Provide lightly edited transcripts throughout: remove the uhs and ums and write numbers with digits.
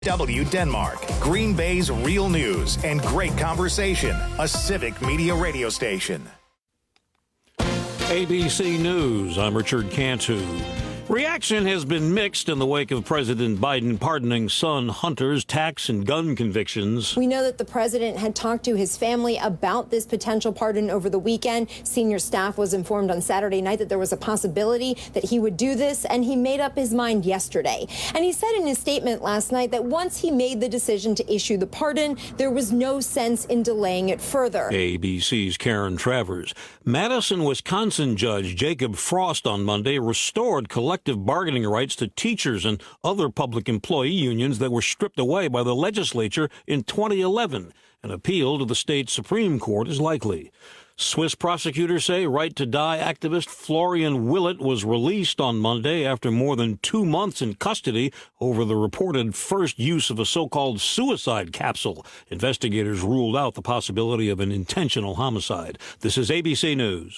W Denmark, Green Bay's real news and great conversation, a civic media radio station. ABC News, I'm Richard Cantu. Reaction has been mixed in the wake of President Biden pardoning son Hunter's tax and gun convictions. We know that the president had talked to his family about this potential pardon over the weekend. Senior staff was informed on Saturday night that there was a possibility that he would do this, and he made up his mind yesterday. And he said in his statement last night that once he made the decision to issue the pardon, there was no sense in delaying it further. ABC's Karen Travers. Madison, Wisconsin judge Jacob Frost on Monday restored collective bargaining rights to teachers and other public employee unions that were stripped away by the legislature in 2011. An appeal to the state Supreme Court is likely. Swiss prosecutors say Right to Die activist Florian Willett was released on Monday after more than 2 months in custody over the reported first use of a so-called suicide capsule. Investigators ruled out the possibility of an intentional homicide. This is ABC News.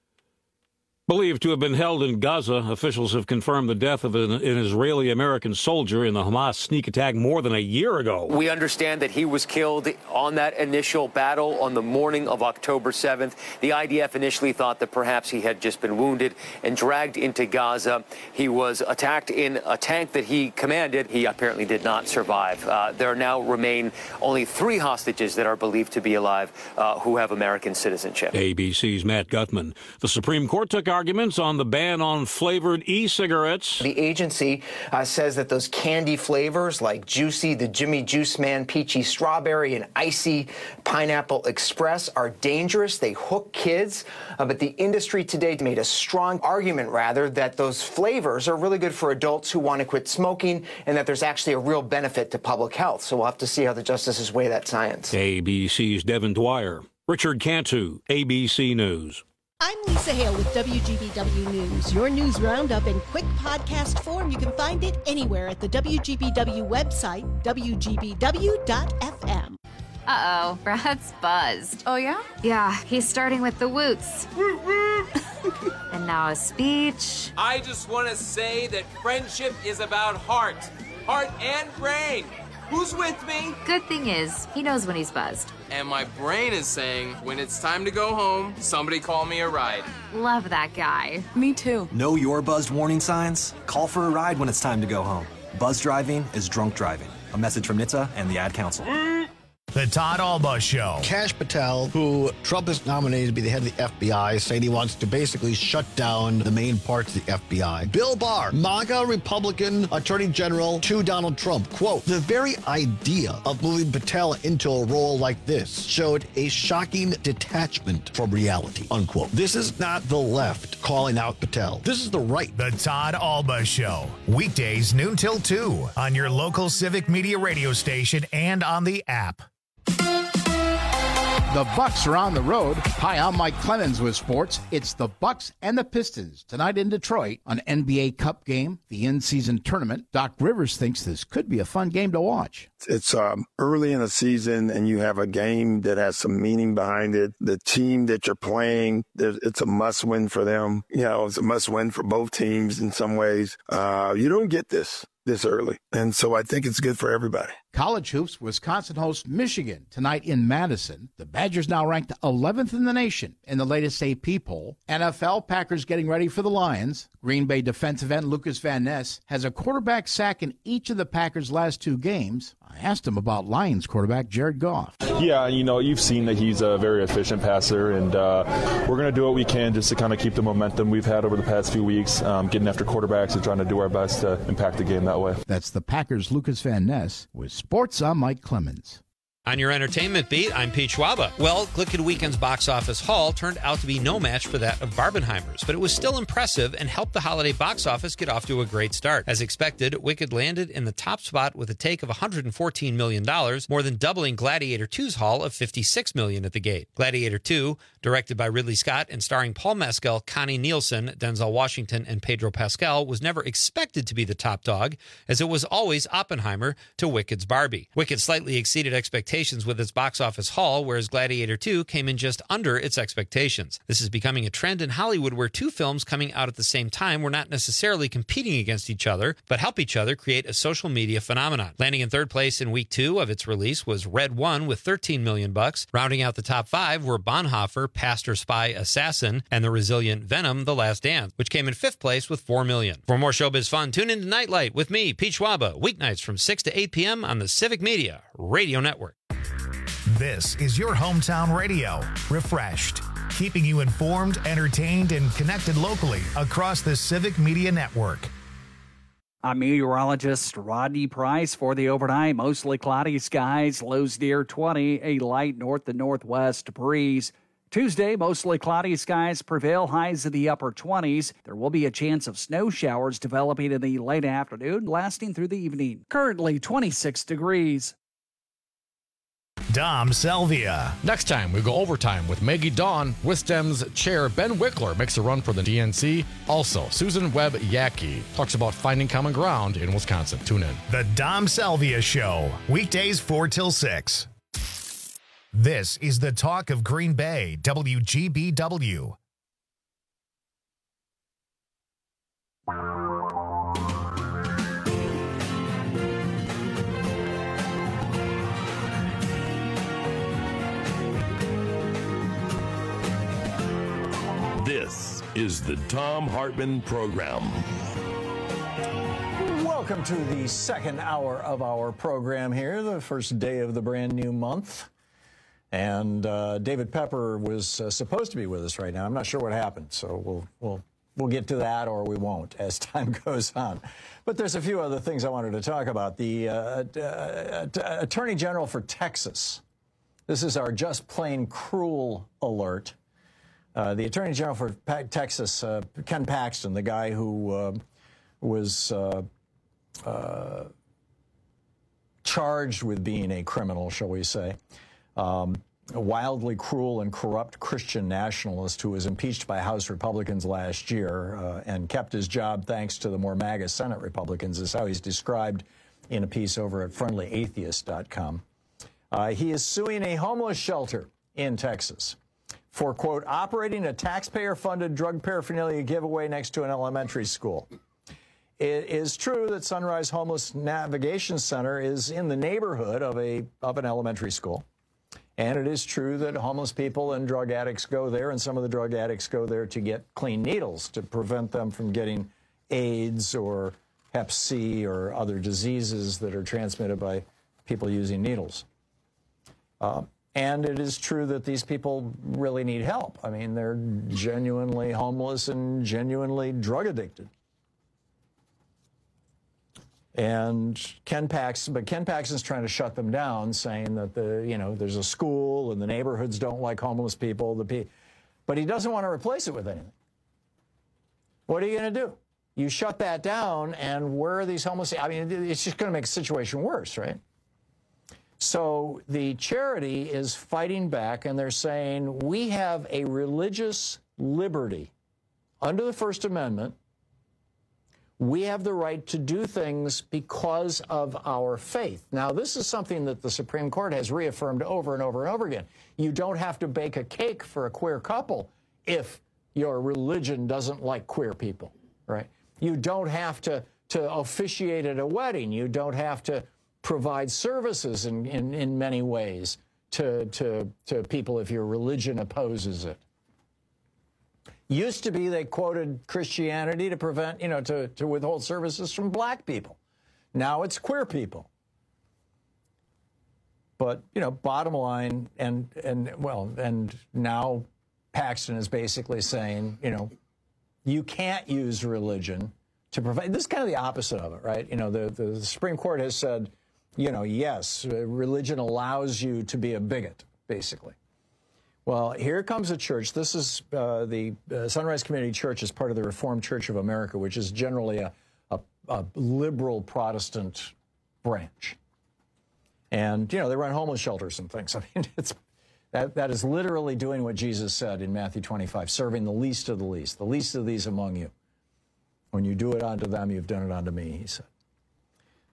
Believed to have been held in Gaza, officials have confirmed the death of an Israeli-American soldier in the Hamas sneak attack more than a year ago. We understand that he was killed on that initial battle on the morning of October 7th. The IDF initially thought that perhaps he had just been wounded and dragged into Gaza. He was attacked in a tank that he commanded. He apparently did not survive. There now remain only 3 hostages that are believed to be alive who have American citizenship. ABC's Matt Gutman. The Supreme Court took arguments on the ban on flavored e-cigarettes. The agency says that those candy flavors like Juicy, the Jimmy Juice Man, Peachy Strawberry, and Icy Pineapple Express are dangerous. They hook kids. But the industry today made a strong argument, that those flavors are really good for adults who want to quit smoking and that there's actually a real benefit to public health. So we'll have to see how the justices weigh that science. ABC's Devin Dwyer. Richard Cantu, ABC News. I'm Lisa Hale with WGBW News. Your news roundup in quick podcast form. You can find it anywhere at the WGBW website, WGBW.fm. Uh-oh, Brad's buzzed. Oh, yeah? Yeah, he's starting with the woots. And now a speech. I just want to say that friendship is about heart and brain. Who's with me? Good thing is, he knows when he's buzzed. And my brain is saying, when it's time to go home, somebody call me a ride. Love that guy. Me too. Know your buzzed warning signs? Call for a ride when it's time to go home. Buzz driving is drunk driving. A message from NHTSA and the Ad Council. The Todd Alba Show. Kash Patel, who Trump has nominated to be the head of the FBI, saying he wants to basically shut down the main parts of the FBI. Bill Barr, MAGA Republican Attorney General to Donald Trump. Quote, the very idea of moving Patel into a role like this showed a shocking detachment from reality, unquote. This is not the left calling out Patel. This is the right. The Todd Alba Show. Weekdays noon till 2 on your local civic media radio station and on the app. The Bucks are on the road. Hi, I'm Mike Clemens with sports. It's the Bucks and the Pistons tonight in Detroit on NBA Cup game, the in-season tournament. Doc Rivers thinks this could be a fun game to watch. It's early in the season, and you have a game that has some meaning behind it. The team that you're playing, it's a must-win for them. It's a must-win for both teams in some ways. You don't get this early, and so I think it's good for everybody. College hoops, Wisconsin hosts Michigan tonight in Madison. The Badgers now ranked 11th in the nation in the latest AP poll. NFL, Packers getting ready for the Lions. Green Bay defensive end Lucas Van Ness has a quarterback sack in each of the Packers' last 2 games. I asked him about Lions quarterback Jared Goff. Yeah, you've seen that he's a very efficient passer, and we're going to do what we can just to kind of keep the momentum we've had over the past few weeks, getting after quarterbacks and trying to do our best to impact the game that way. That's the Packers' Lucas Van Ness with Sports. I'm Mike Clemens. On your entertainment beat, I'm Pete Schwaba. Well, Glicked Weekend's box office haul turned out to be no match for that of Barbenheimer's, but it was still impressive and helped the holiday box office get off to a great start. As expected, Wicked landed in the top spot with a take of $114 million, more than doubling Gladiator 2's haul of $56 million at the gate. Gladiator 2, directed by Ridley Scott and starring Paul Mescal, Connie Nielsen, Denzel Washington, and Pedro Pascal, was never expected to be the top dog, as it was always Oppenheimer to Wicked's Barbie. Wicked slightly exceeded expectations expectations with its box office haul, whereas Gladiator 2 came in just under its expectations. This is becoming a trend in Hollywood where two films coming out at the same time were not necessarily competing against each other, but help each other create a social media phenomenon. Landing in third place in week 2 of its release was Red One with $13 million. Rounding out the top 5 were Bonhoeffer, Pastor, Spy, Assassin, and the resilient Venom, The Last Dance, which came in 5th place with $4 million. For more showbiz fun, tune in to Nightlight with me, Pete Schwaba, weeknights from 6 to 8 p.m. on the Civic Media Radio Network. This is your hometown radio, refreshed, keeping you informed, entertained, and connected locally across the Civic Media Network. I'm meteorologist Rodney Price for the overnight. Mostly cloudy skies, lows near 20, a light north to northwest breeze. Tuesday, mostly cloudy skies prevail, highs in the upper 20s. There will be a chance of snow showers developing in the late afternoon, lasting through the evening. Currently 26 degrees. Dom Salvia. Next time, we go overtime with Maggie Dawn. Wisdom's chair Ben Wickler makes a run for the DNC. Also, Susan Webb Yackey talks about finding common ground in Wisconsin. Tune in. The Dom Salvia Show, weekdays 4 till 6. This is the talk of Green Bay, WGBW. This is the Thom Hartmann Program. Welcome to the second hour of our program here, the first day of the brand new month. And David Pepper was supposed to be with us right now. I'm not sure what happened, so we'll get to that, or we won't as time goes on. But there's a few other things I wanted to talk about. The Attorney General for Texas. This is our just plain cruel alert. The Attorney General for Texas, Ken Paxton, the guy who was charged with being a criminal, shall we say, a wildly cruel and corrupt Christian nationalist who was impeached by House Republicans last year and kept his job thanks to the more MAGA Senate Republicans, is how he's described in a piece over at friendlyatheist.com. He is suing a homeless shelter in Texas for, quote, operating a taxpayer-funded drug paraphernalia giveaway next to an elementary school. It is true that Sunrise Homeless Navigation Center is in the neighborhood of an elementary school. And it is true that homeless people and drug addicts go there, and some of the drug addicts go there to get clean needles to prevent them from getting AIDS or Hep C or other diseases that are transmitted by people using needles. And it is true that these people really need help. I mean, they're genuinely homeless and genuinely drug addicted. And Ken Paxton's trying to shut them down, saying that there's a school and the neighborhoods don't like homeless people. But he doesn't want to replace it with anything. What are you going to do? You shut that down, and where are these homeless? I mean, it's just going to make the situation worse, right? So the charity is fighting back, and they're saying we have a religious liberty under the First Amendment. We have the right to do things because of our faith. Now, this is something that the Supreme Court has reaffirmed over and over and over again. You don't have to bake a cake for a queer couple if your religion doesn't like queer people, right? You don't have to officiate at a wedding. You don't have to provide services in many ways to people if your religion opposes it. Used to be they quoted Christianity to prevent, to withhold services from black people. Now it's queer people. But, bottom line, and now Paxton is basically saying, you can't use religion to provide. This is kind of the opposite of it, right? The Supreme Court has said, yes, religion allows you to be a bigot, basically. Well, here comes a church. This is the Sunrise Community Church is part of the Reformed Church of America, which is generally a liberal Protestant branch. And, they run homeless shelters and things. I mean, that is literally doing what Jesus said in Matthew 25, serving the least of these among you. When you do it unto them, you've done it unto me, he said.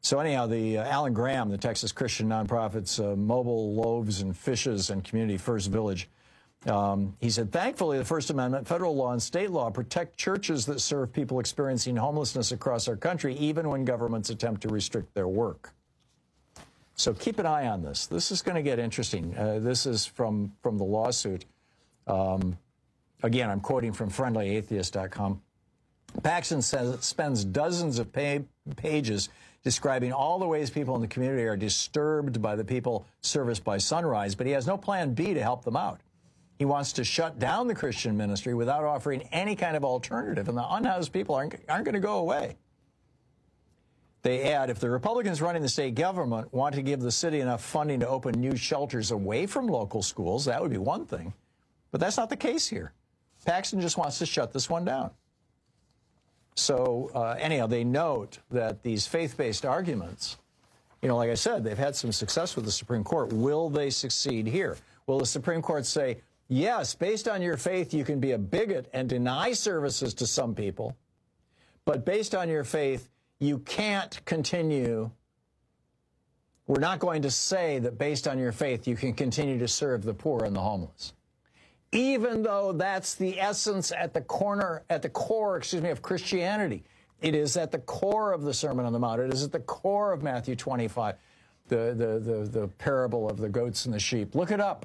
So anyhow, the Alan Graham, the Texas Christian nonprofit's Mobile Loaves and Fishes and Community First Village, he said, thankfully, the First Amendment, federal law, and state law protect churches that serve people experiencing homelessness across our country, even when governments attempt to restrict their work. So keep an eye on this. This is going to get interesting. This is from the lawsuit. Again, I'm quoting from friendlyatheist.com. Paxson says it spends dozens of pages describing all the ways people in the community are disturbed by the people serviced by Sunrise, but he has no plan B to help them out. He wants to shut down the Christian ministry without offering any kind of alternative, and the unhoused people aren't going to go away. They add, if the Republicans running the state government want to give the city enough funding to open new shelters away from local schools, that would be one thing. But that's not the case here. Paxson just wants to shut this one down. So anyhow, they note that these faith-based arguments, like I said, they've had some success with the Supreme Court. Will they succeed here? Will the Supreme Court say, yes, based on your faith, you can be a bigot and deny services to some people, but based on your faith, you can't continue. We're not going to say that based on your faith, you can continue to serve the poor and the homeless. Even though that's the essence at the core, of Christianity. It is at the core of the Sermon on the Mount. It is at the core of Matthew 25, the parable of the goats and the sheep. Look it up.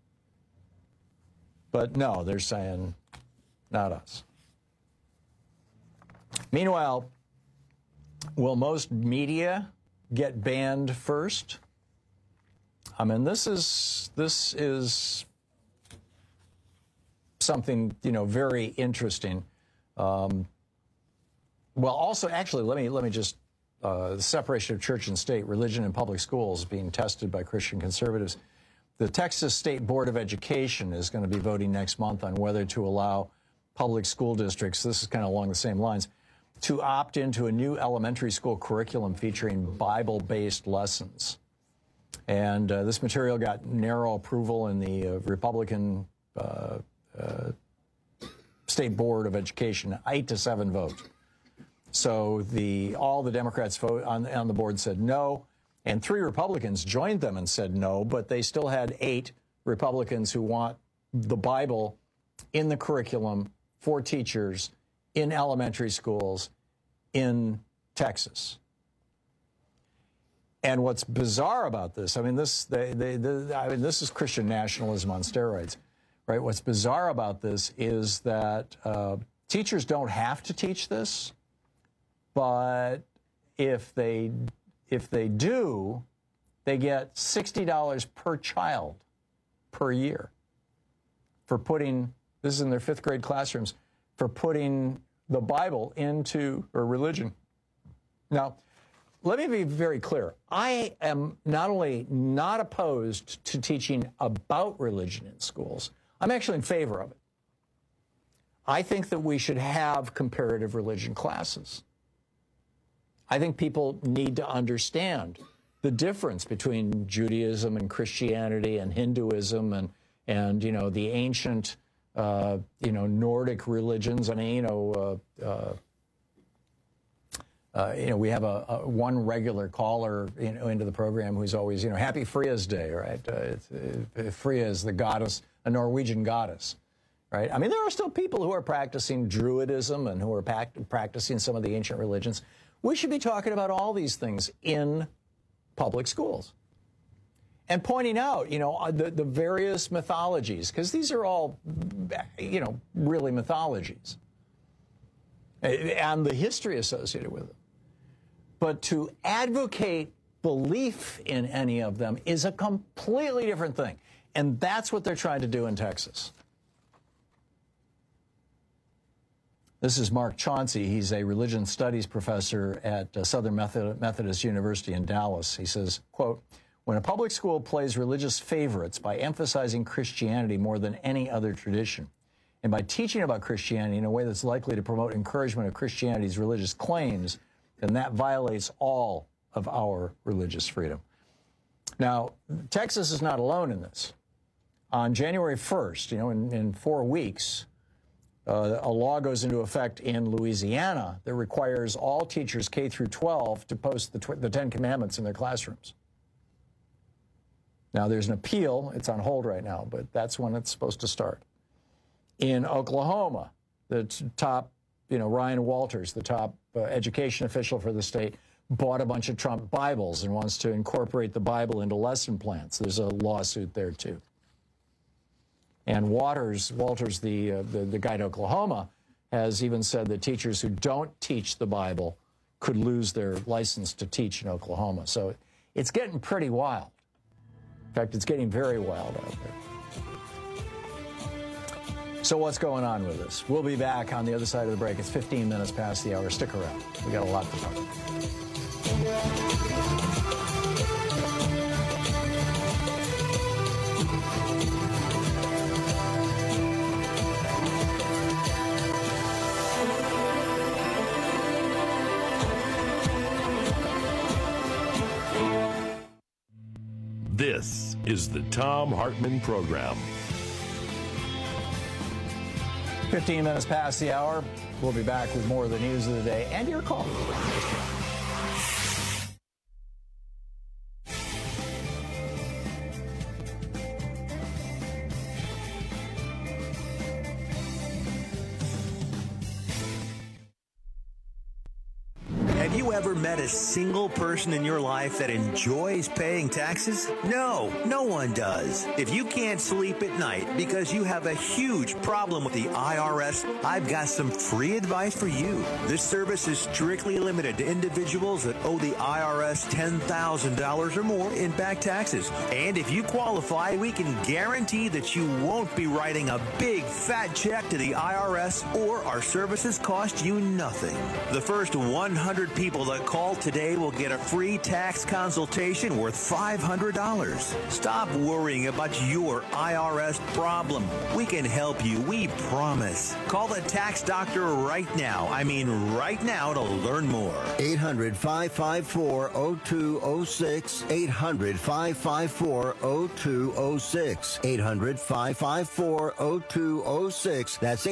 But no, they're saying, not us. Meanwhile, will most media get banned first? I mean, this is something, very interesting. Well, also, actually, let me just, the separation of church and state, religion and public schools being tested by Christian conservatives. The Texas State Board of Education is going to be voting next month on whether to allow public school districts, this is kind of along the same lines, to opt into a new elementary school curriculum featuring Bible-based lessons. And this material got narrow approval in the Republican State Board of Education, 8-7 vote. So all the Democrats vote on the board said no, and 3 Republicans joined them and said no, but they still had 8 Republicans who want the Bible in the curriculum for teachers in elementary schools in Texas. And what's bizarre about this, this is Christian nationalism on steroids, right? What's bizarre about this is that teachers don't have to teach this, but if they do, they get $60 per child per year for putting, this is in their 5th grade classrooms, for putting the Bible into, or religion. Now, let me be very clear. I am not only not opposed to teaching about religion in schools, I'm actually in favor of it. I think that we should have comparative religion classes. I think people need to understand the difference between Judaism and Christianity and Hinduism and the ancient Nordic religions. I mean, we have one regular caller, into the program who's always, Happy Fria's Day, right? Fria is the goddess, a Norwegian goddess, right? I mean, there are still people who are practicing Druidism and who are practicing some of the ancient religions. We should be talking about all these things in public schools and pointing out, the various mythologies, because these are all, really mythologies and the history associated with them. But to advocate belief in any of them is a completely different thing. And that's what they're trying to do in Texas. This is Mark Chauncey. He's a religion studies professor at Southern Methodist University in Dallas. He says, quote, when a public school plays religious favorites by emphasizing Christianity more than any other tradition, and by teaching about Christianity in a way that's likely to promote encouragement of Christianity's religious claims, then that violates all of our religious freedom. Now, Texas is not alone in this. On January 1st, in 4 weeks, A law goes into effect in Louisiana that requires all teachers K through 12 to post the 10 Commandments in their classrooms. Now, there's an appeal. It's on hold right now, but that's when it's supposed to start. In Oklahoma, the top, Ryan Walters, the top education official for the state, bought a bunch of Trump Bibles and wants to incorporate the Bible into lesson plans. There's a lawsuit there, too. And Walters, the guy in Oklahoma, has even said that teachers who don't teach the Bible could lose their license to teach in Oklahoma. So it's getting pretty wild. In fact, it's getting very wild out there. So what's going on with this? We'll be back on the other side of the break. It's 15 minutes past the hour. Stick around. We got a lot to talk about. This is the Thom Hartmann Program. 15 minutes past the hour. We'll be back with more of the news of the day and your call. Have you ever met a single person in your life that enjoys paying taxes? No, no one does. If you can't sleep at night because you have a huge problem with the IRS, I've got some free advice for you. This service is strictly limited to individuals that owe the IRS $10,000 or more in back taxes. And if you qualify, we can guarantee that you won't be writing a big fat check to the IRS, or our services cost you nothing. The first 100 people that call today will get a free tax consultation worth $500. Stop worrying about your IRS problem. We can help you, we promise. Call the tax doctor right now. I mean right now, to learn more. 800-554-0206. 800-554-0206. 800-554-0206. That's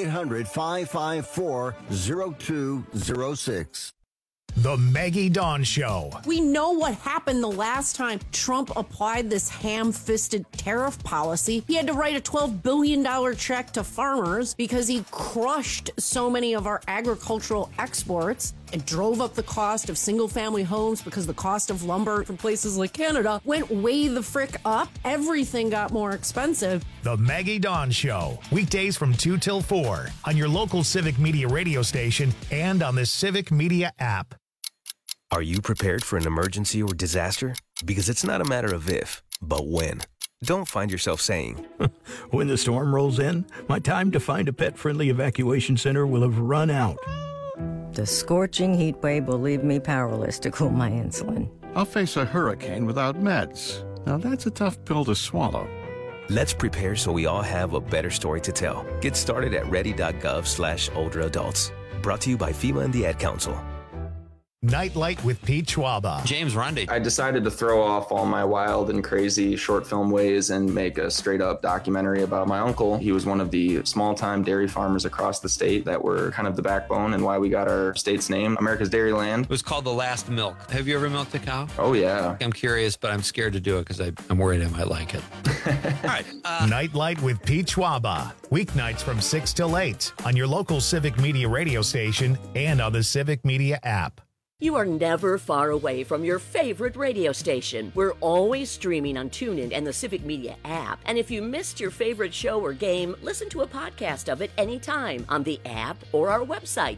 800-554-0206. The Maggie Dawn Show. We know what happened the last time Trump applied this ham-fisted tariff policy. He had to write a $12 billion check to farmers because he crushed so many of our agricultural exports and drove up the cost of single-family homes because the cost of lumber from places like Canada went way the frick up. Everything got more expensive. The Maggie Dawn Show. Weekdays from 2 till 4 on your local Civic Media radio station and on the Civic Media app. Are you prepared for an emergency or disaster? Because it's not a matter of if, but when. Don't find yourself saying, when the storm rolls in, my time to find a pet-friendly evacuation center will have run out. The scorching heat wave will leave me powerless to cool my insulin. I'll face a hurricane without meds. Now that's a tough pill to swallow. Let's prepare so we all have a better story to tell. Get started at ready.gov/older adults. Brought to you by FEMA and the Ad Council. Nightlight with Pete Schwaba. James Runde. I decided to throw off all my wild and crazy short film ways and make a straight up documentary about my uncle. He was one of the small time dairy farmers across the state that were kind of the backbone and why we got our state's name, America's Dairyland. It was called The Last Milk. Have you ever milked a cow? Oh, yeah. I'm curious, but I'm scared to do it because I'm worried I might like it. All right. Nightlight with Pete Schwaba. Weeknights from 6 till 8 on your local Civic Media radio station and on the Civic Media app. You are never far away from your favorite radio station. We're always streaming on TuneIn and the Civic Media app. And if you missed your favorite show or game, listen to a podcast of it anytime on the app or our website,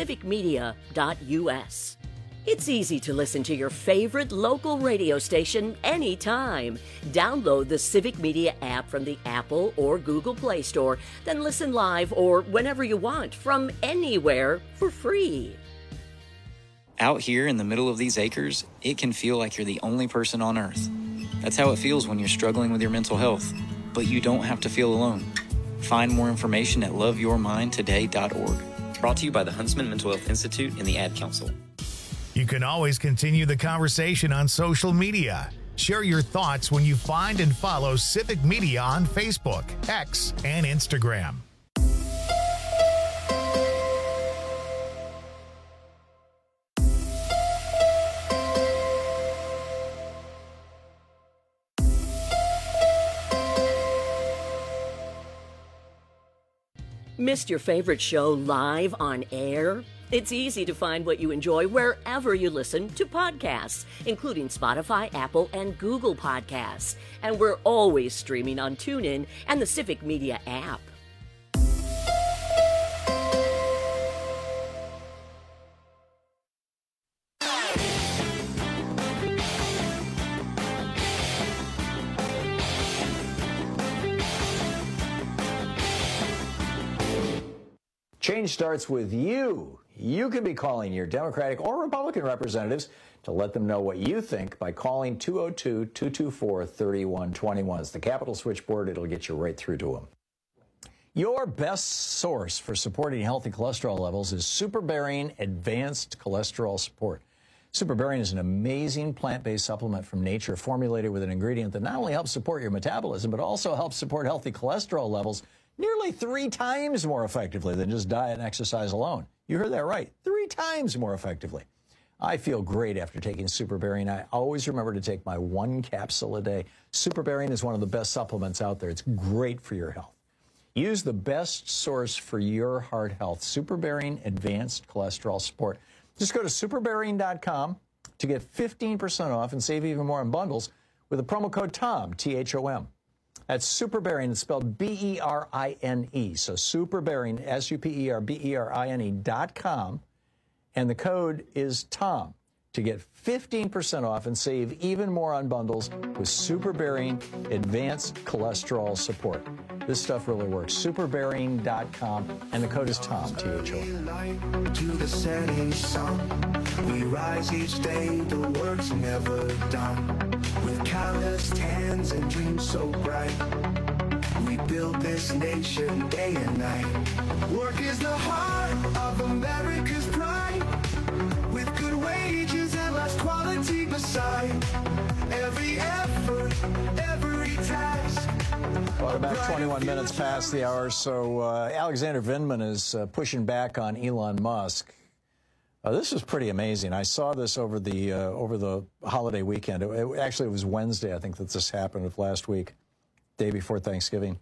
civicmedia.us. It's easy to listen to your favorite local radio station anytime. Download the Civic Media app from the Apple or Google Play Store, then listen live or whenever you want from anywhere for free. Out here in the middle of these acres, it can feel like you're the only person on Earth. That's how it feels when you're struggling with your mental health. But you don't have to feel alone. Find more information at loveyourmindtoday.org. Brought to you by the Huntsman Mental Health Institute and the Ad Council. You can always continue the conversation on social media. Share your thoughts when you find and follow Civic Media on Facebook, X, and Instagram. Missed your favorite show live on air? It's easy to find what you enjoy wherever you listen to podcasts, including Spotify, Apple, and Google Podcasts. And we're always streaming on TuneIn and the Civic Media app. Change starts with you. You can be calling your Democratic or Republican representatives to let them know what you think by calling 202-224-3121. It's the Capitol switchboard. It'll get you right through to them. Your best source for supporting healthy cholesterol levels is Superbearing Advanced Cholesterol Support. Superbearing is an amazing plant-based supplement from nature formulated with an ingredient that not only helps support your metabolism, but also helps support healthy cholesterol levels nearly 3 times more effectively than just diet and exercise alone. You heard that right. 3 times more effectively. I feel great after taking Superbearing. I always remember to take my 1 capsule a day. Superbearing is one of the best supplements out there. It's great for your health. Use the best source for your heart health, Superbearing Advanced Cholesterol Support. Just go to superbearing.com to get 15% off and save even more on bundles with the promo code TOM, T-H-O-M. That's Superbearing. It's spelled B-E-R-I-N-E. So Superbearing, SUPERBERINE.com. And the code is TOM to get 15% off and save even more on bundles with Superbearing Advanced Cholesterol Support. This stuff really works. Superbearing.com. And the code is TOM, T-H-O-M. To the setting sun, we rise each day, the work's never done. With calloused hands and dreams so bright, we build this nation day and night. Work is the heart of America's pride, with good wages and less quality beside. Every effort, every task. Well, about 21 minutes past the hour, so Alexander Vindman is pushing back on Elon Musk. This is pretty amazing. I saw this over the holiday weekend. Actually, it was Wednesday, I think, that this happened of last week, day before Thanksgiving.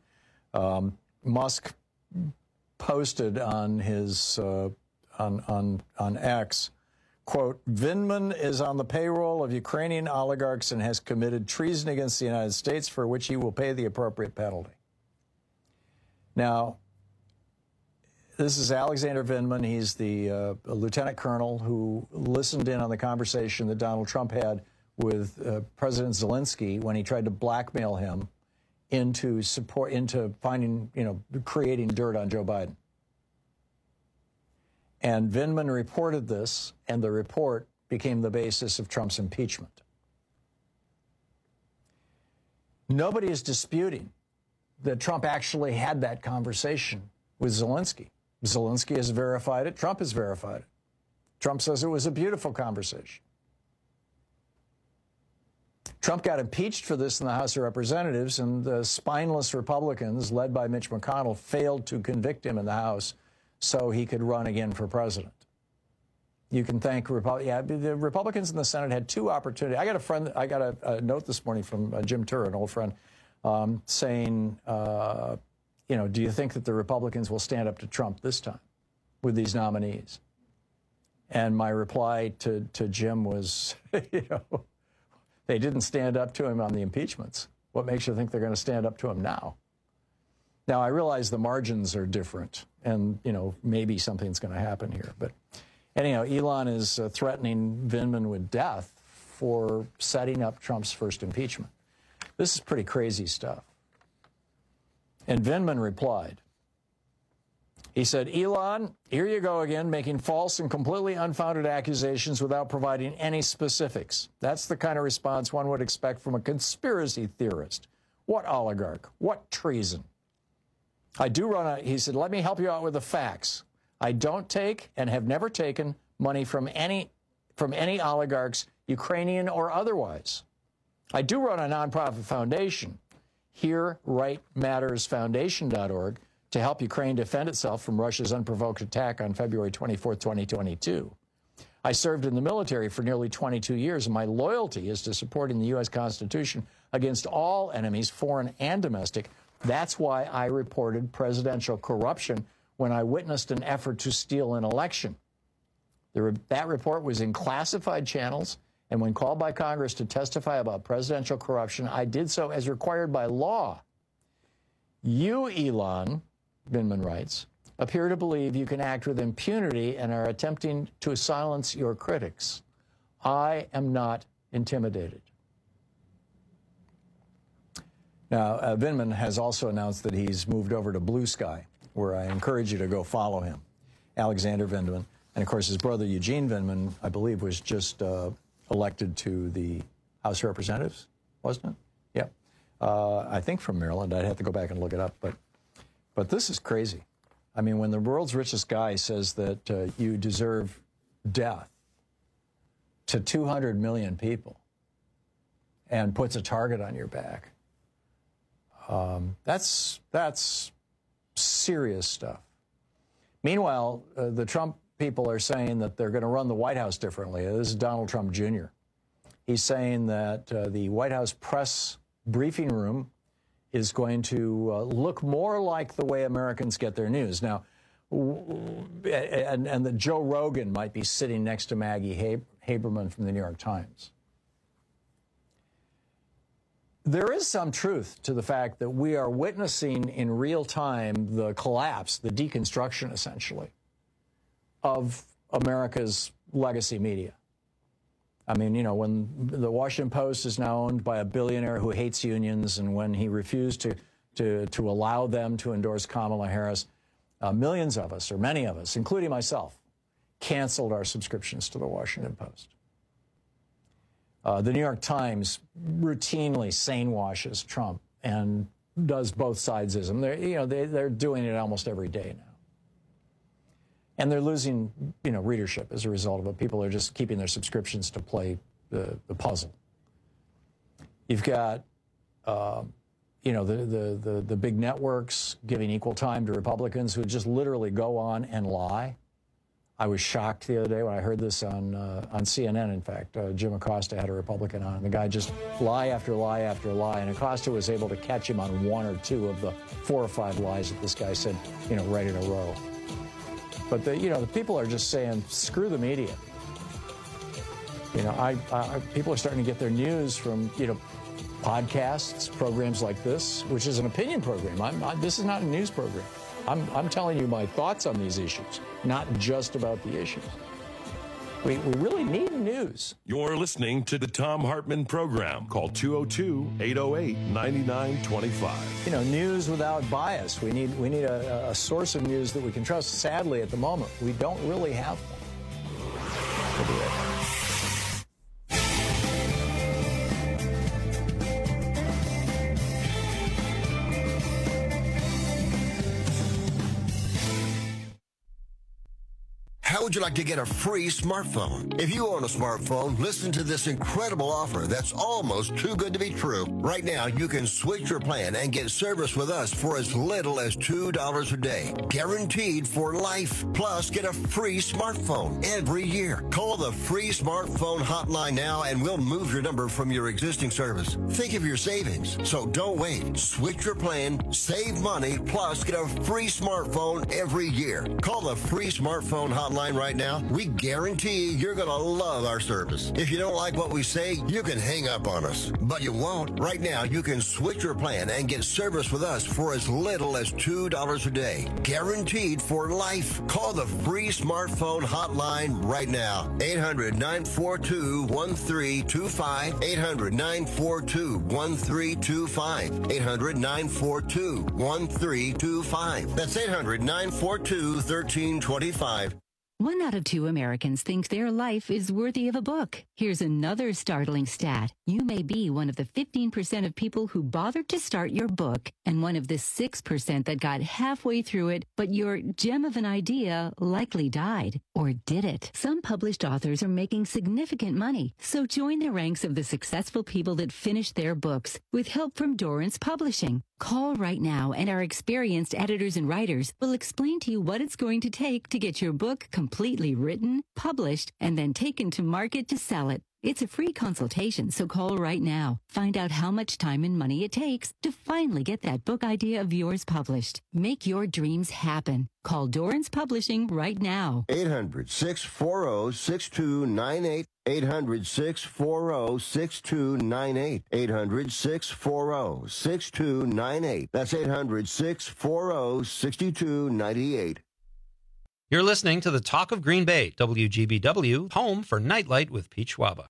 Musk posted on his on X, quote, Vindman is on the payroll of Ukrainian oligarchs and has committed treason against the United States, for which he will pay the appropriate penalty. Now, this is Alexander Vindman. He's the lieutenant colonel who listened in on the conversation that Donald Trump had with President Zelensky when he tried to blackmail him into finding, creating dirt on Joe Biden. And Vindman reported this, and the report became the basis of Trump's impeachment. Nobody is disputing that Trump actually had that conversation with Zelensky. Zelensky has verified it. Trump has verified it. Trump says it was a beautiful conversation. Trump got impeached for this in the House of Representatives, and the spineless Republicans, led by Mitch McConnell, failed to convict him in the House so he could run again for president. You can thank the Republicans in the Senate had 2 opportunities. I got a note this morning from Jim Turr, an old friend, saying, do you think that the Republicans will stand up to Trump this time with these nominees? And my reply to Jim was, they didn't stand up to him on the impeachments. What makes you think they're going to stand up to him now? Now, I realize the margins are different, and, maybe something's going to happen here. But anyhow, Elon is threatening Vindman with death for setting up Trump's first impeachment. This is pretty crazy stuff. And Vindman replied. He said, Elon, here you go again, making false and completely unfounded accusations without providing any specifics. That's the kind of response one would expect from a conspiracy theorist. What oligarch? What treason? He said, let me help you out with the facts. I don't take and have never taken money from any oligarchs, Ukrainian or otherwise. I do run a nonprofit foundation, HereRightMattersFoundation.org, to help Ukraine defend itself from Russia's unprovoked attack on February 24, 2022. I served in the military for nearly 22 years, and my loyalty is to supporting the U.S. Constitution against all enemies, foreign and domestic. That's why I reported presidential corruption when I witnessed an effort to steal an election. That report was in classified channels, and when called by Congress to testify about presidential corruption, I did so as required by law. You, Elon, Vindman writes, appear to believe you can act with impunity and are attempting to silence your critics. I am not intimidated. Now, Vindman has also announced that he's moved over to Blue Sky, where I encourage you to go follow him, Alexander Vindman. And, of course, his brother Eugene Vindman, I believe, was just elected to the House of Representatives, wasn't it? Yeah. I think from Maryland. I'd have to go back and look it up. But this is crazy. I mean, when the world's richest guy says that you deserve death to 200 million people and puts a target on your back, that's serious stuff. Meanwhile, the Trump people are saying that they're going to run the White House differently. This is Donald Trump Jr. He's saying that the White House press briefing room is going to look more like the way Americans get their news. Now, and that Joe Rogan might be sitting next to Maggie Haberman from the New York Times. There is some truth to the fact that we are witnessing in real time the collapse, the deconstruction, essentially, of America's legacy media. I mean, you know, when the Washington Post is now owned by a billionaire who hates unions, and when he refused to allow them to endorse Kamala Harris, millions of us, or many of us, including myself, canceled our subscriptions to the Washington Post. The New York Times routinely sane washes Trump and does both sidesism. They're doing it almost every day now. And they're losing, readership as a result of it. People are just keeping their subscriptions to play the puzzle. You've got, the big networks giving equal time to Republicans who just literally go on and lie. I was shocked the other day when I heard this on CNN, in fact. Jim Acosta had a Republican on, and the guy just lie after lie after lie, and Acosta was able to catch him on one or two of the 4 or 5 lies that this guy said, right in a row. But the people are just saying, screw the media. People are starting to get their news from, podcasts, programs like this, which is an opinion program. This is not a news program. I'm telling you my thoughts on these issues, not just about the issues. We really need news. You're listening to the Thom Hartmann Program. Call 202-808-9925. News without bias. We need a source of news that we can trust. Sadly, at the moment, we don't really have one. We'll be right back. How would you like to get a free smartphone? If you own a smartphone, listen to this incredible offer that's almost too good to be true. Right now, you can switch your plan and get service with us for as little as $2 a day. Guaranteed for life. Plus, get a free smartphone every year. Call the free smartphone hotline now and we'll move your number from your existing service. Think of your savings. So don't wait. Switch your plan, save money, plus get a free smartphone every year. Call the free smartphone hotline right now. We guarantee you're going to love our service. If you don't like what we say, you can hang up on us. But you won't. Right now, you can switch your plan and get service with us for as little as $2 a day. Guaranteed for life. Call the free smartphone hotline right now. 800-942-1325. 800-942-1325. 800-942-1325. That's 800-942-1325. 1 out of 2 Americans think their life is worthy of a book. Here's another startling stat. You may be one of the 15% of people who bothered to start your book and one of the 6% that got halfway through it, but your gem of an idea likely died. Or did it? Some published authors are making significant money, so join the ranks of the successful people that finished their books with help from Dorrance Publishing. Call right now and our experienced editors and writers will explain to you what it's going to take to get your book completely written, published, and then taken to market to sell it. It's a free consultation, so call right now. Find out how much time and money it takes to finally get that book idea of yours published. Make your dreams happen. Call Dorrance Publishing right now. 800-640-6298. 800-640-6298. 800-640-6298. That's 800-640-6298. You're listening to the Talk of Green Bay, WGBW, home for Nightlight with Pete Schwaba.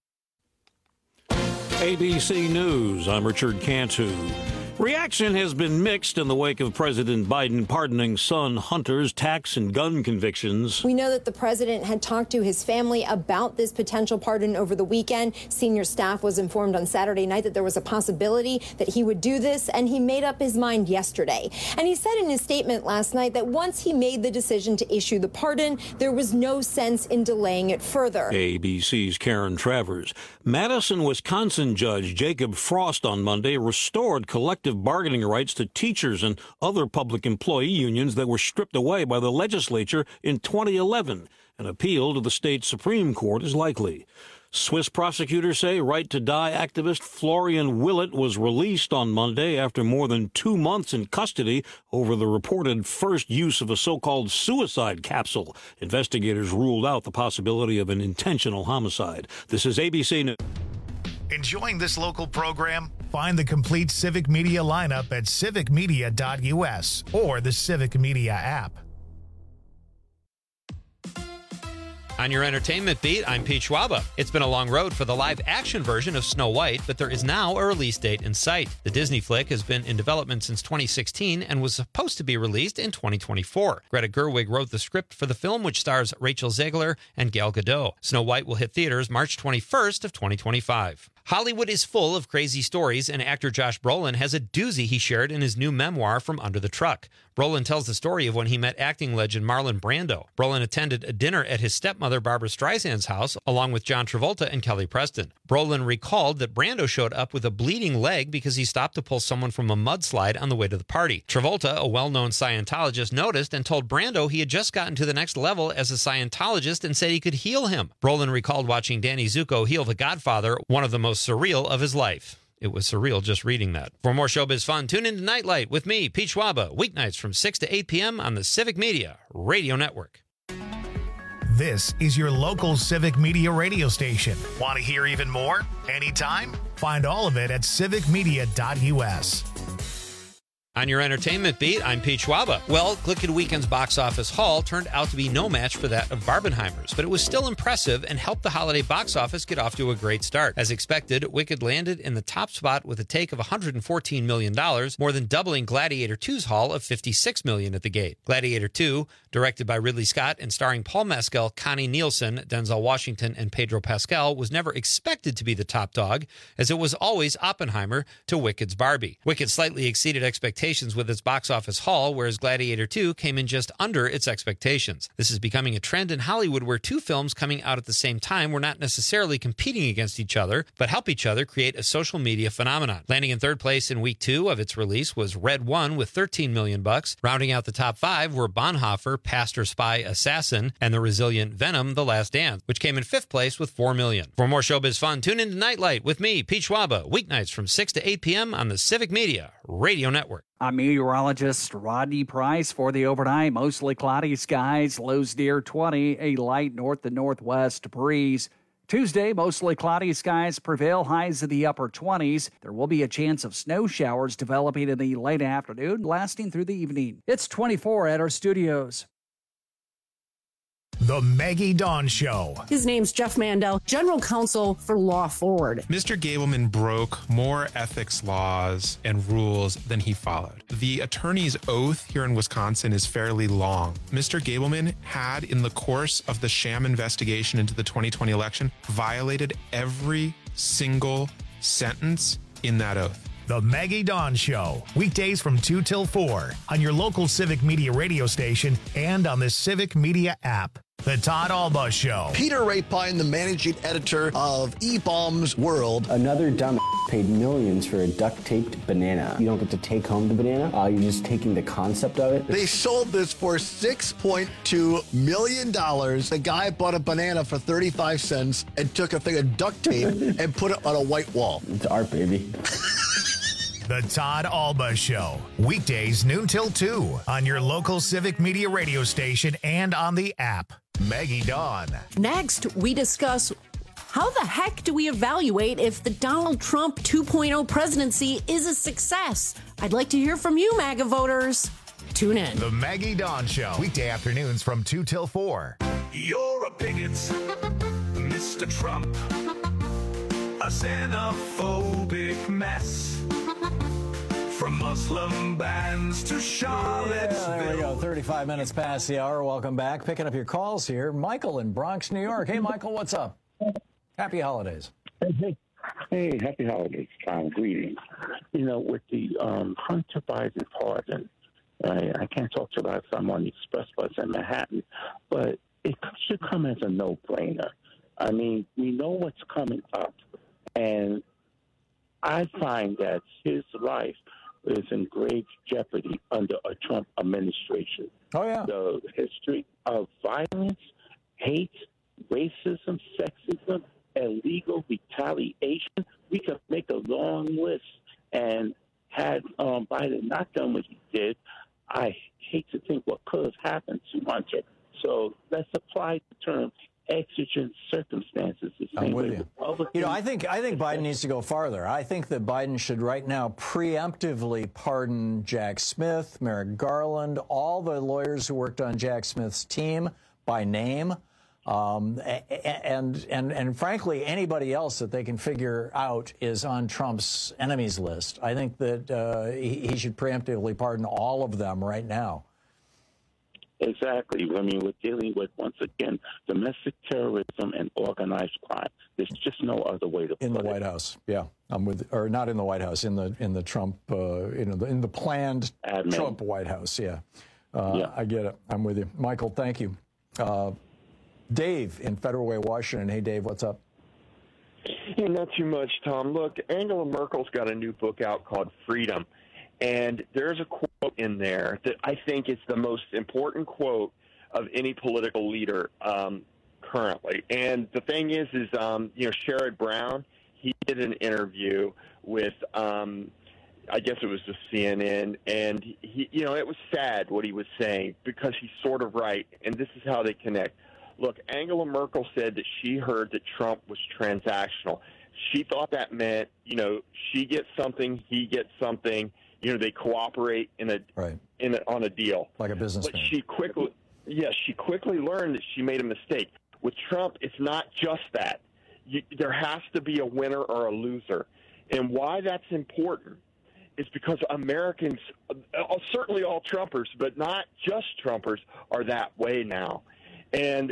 ABC News, I'm Richard Cantu. Reaction has been mixed in the wake of President Biden pardoning son Hunter's tax and gun convictions. We know that the president had talked to his family about this potential pardon over the weekend. Senior staff was informed on Saturday night that there was a possibility that he would do this, and he made up his mind yesterday. And he said in his statement last night that once he made the decision to issue the pardon, there was no sense in delaying it further. ABC's Karen Travers. Madison, Wisconsin judge Jacob Frost on Monday restored collective bargaining rights to teachers and other public employee unions that were stripped away by the legislature in 2011. An appeal to the state Supreme Court is likely. Swiss prosecutors say Right to Die activist Florian Willett was released on Monday after more than 2 months in custody over the reported first use of a so-called suicide capsule. Investigators ruled out the possibility of an intentional homicide. This is ABC News. Enjoying this local program? Find the complete Civic Media lineup at civicmedia.us or the Civic Media app. On your entertainment beat, I'm Pete Schwaba. It's been a long road for the live-action version of Snow White, but there is now a release date in sight. The Disney flick has been in development since 2016 and was supposed to be released in 2024. Greta Gerwig wrote the script for the film, which stars Rachel Zegler and Gal Gadot. Snow White will hit theaters March 21st of 2025. Hollywood is full of crazy stories, and actor Josh Brolin has a doozy he shared in his new memoir, From Under the Truck. Brolin tells the story of when he met acting legend Marlon Brando. Brolin attended a dinner at his stepmother Barbra Streisand's house, along with John Travolta and Kelly Preston. Brolin recalled that Brando showed up with a bleeding leg because he stopped to pull someone from a mudslide on the way to the party. Travolta, a well-known Scientologist, noticed and told Brando he had just gotten to the next level as a Scientologist and said he could heal him. Brolin recalled watching Danny Zuko heal the Godfather, one of the most surreal of his life. It was surreal just reading that. For more showbiz fun, tune into Nightlight with me, Pete Schwaba, weeknights from 6 to 8 p.m. on the Civic Media Radio Network. This is your local Civic Media radio station. Want to hear even more? Anytime? Find all of it at civicmedia.us. On your entertainment beat, I'm Pete Schwaba. Well, Glicked Weekend's box office haul turned out to be no match for that of Barbenheimer's, but it was still impressive and helped the holiday box office get off to a great start. As expected, Wicked landed in the top spot with a take of $114 million, more than doubling Gladiator 2's haul of $56 million at the gate. Gladiator 2, directed by Ridley Scott and starring Paul Mescal, Connie Nielsen, Denzel Washington, and Pedro Pascal, was never expected to be the top dog, as it was always Oppenheimer to Wicked's Barbie. Wicked slightly exceeded expectations with its box office haul, whereas Gladiator 2 came in just under its expectations. This is becoming a trend in Hollywood where two films coming out at the same time were not necessarily competing against each other, but help each other create a social media phenomenon. Landing in third place in week 2 of its release was Red One with $13 million. Rounding out the top 5 were Bonhoeffer, Pastor, Spy, Assassin, and the resilient Venom, The Last Dance, which came in 5th place with $4 million. For more showbiz fun, tune into Nightlight with me, Pete Schwaba, weeknights from 6 to 8 p.m. on the Civic Media Radio Network. I'm meteorologist Rodney Price for the overnight. Mostly cloudy skies, lows near 20, a light north to northwest breeze. Tuesday, mostly cloudy skies prevail, highs in the upper 20s. There will be a chance of snow showers developing in the late afternoon, lasting through the evening. It's 24 at our studios. The Maggie Dawn Show. His name's Jeff Mandel, General Counsel for Law Forward. Mr. Gableman broke more ethics laws and rules than he followed. The attorney's oath here in Wisconsin is fairly long. Mr. Gableman had, in the course of the sham investigation into the 2020 election, violated every single sentence in that oath. The Maggie Dawn Show, weekdays from 2 till 4 on your local Civic Media radio station and on the Civic Media app. The Todd Alba Show. Peter Rapine, the managing editor of E-Bombs World. Another dumb paid millions for a duct-taped banana. You don't get to take home the banana. You're just taking the concept of it. They sold this for $6.2 million. The guy bought a banana for 35 cents and took a thing of duct tape and put it on a white wall. It's art, baby. The Todd Alba Show. Weekdays noon till 2 on your local Civic Media radio station and on the app. Maggie Dawn. Next, we discuss how the heck do we evaluate if the Donald Trump 2.0 presidency is a success? I'd like to hear from you, MAGA voters. Tune in. The Maggie Dawn Show. Weekday afternoons from 2 till 4. You're a bigot, Mr. Trump. A xenophobic mess. From Muslim bans to Charlottesville. Yeah, there we go. 35 minutes past the hour. Welcome back. Picking up your calls here. Michael in Bronx, New York. Hey, Michael, what's up? Happy holidays. Hey, happy holidays, Tom. Greetings. You know, with the Hunter Biden pardon, I can't talk to about some on the express bus in Manhattan, but it should come as a no-brainer. I mean, we know what's coming up, and I find that his life is in grave jeopardy under a Trump administration. Oh, yeah. The history of violence, hate, racism, sexism, illegal retaliation, we could make a long list. And had Biden not done what he did, I hate to think what could have happened to Hunter. So let's apply the term exigent circumstances. I'm with you. You know, I think Biden needs to go farther. I think that Biden should right now preemptively pardon Jack Smith, Merrick Garland, all the lawyers who worked on Jack Smith's team by name, and frankly, anybody else that they can figure out is on Trump's enemies list. I think that he should preemptively pardon all of them right now. Exactly. I mean, we're dealing with, once again, domestic terrorism and organized crime. There's just no other way to put it. In the White House, yeah. I'm with, or not in the White House, in the Trump, in the planned Admin. Trump White House, yeah. I get it. I'm with you. Michael, thank you. Dave in Federal Way, Washington. Hey, Dave, what's up? Hey, not too much, Tom. Look, Angela Merkel's got a new book out called Freedom. And there's a quote in there that I think is the most important quote of any political leader currently. And the thing is Sherrod Brown, he did an interview with, I guess it was just CNN, and he, it was sad what he was saying because he's sort of right. And this is how they connect. Look, Angela Merkel said that she heard that Trump was transactional. She thought that meant, she gets something, he gets something. They cooperate on a deal. Like a businessman. But she quickly learned that she made a mistake. With Trump, it's not just that. There has to be a winner or a loser. And why that's important is because Americans, certainly all Trumpers, but not just Trumpers, are that way now. And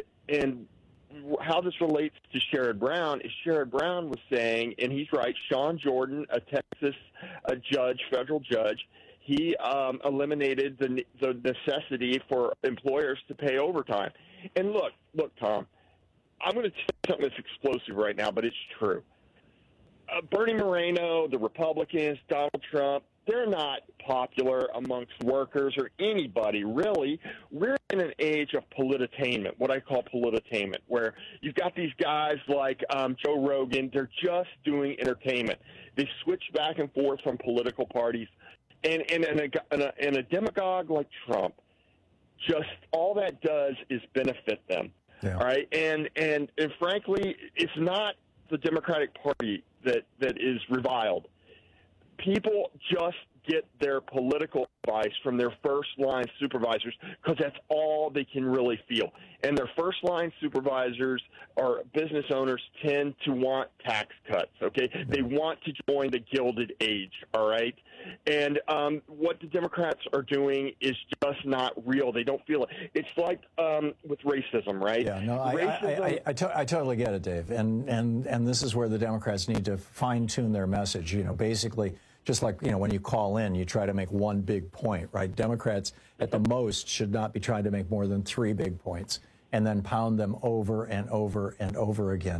how this relates to Sherrod Brown is Sherrod Brown was saying, and he's right, Sean Jordan, a Texas federal judge, he eliminated the necessity for employers to pay overtime. And look, Tom, I'm going to say something that's explosive right now, but it's true. Bernie Moreno, the Republicans, Donald Trump, they're not popular amongst workers or anybody, really. We're in an age of politainment, what I call politainment, where you've got these guys like Joe Rogan. They're just doing entertainment. They switch back and forth from political parties. And a demagogue like Trump, just all that does is benefit them. Yeah. All right? And frankly, it's not the Democratic Party that is reviled. People just get their political advice from their first-line supervisors because that's all they can really feel. And their first-line supervisors or business owners tend to want tax cuts, okay? They want to join the Gilded Age, all right? And what the Democrats are doing is just not real. They don't feel it. It's like with racism, right? Yeah, no, I totally get it, Dave. And this is where the Democrats need to fine-tune their message. Basically, just like, when you call in, you try to make one big point, right? Democrats, at the most, should not be trying to make more than 3 big points and then pound them over and over and over again.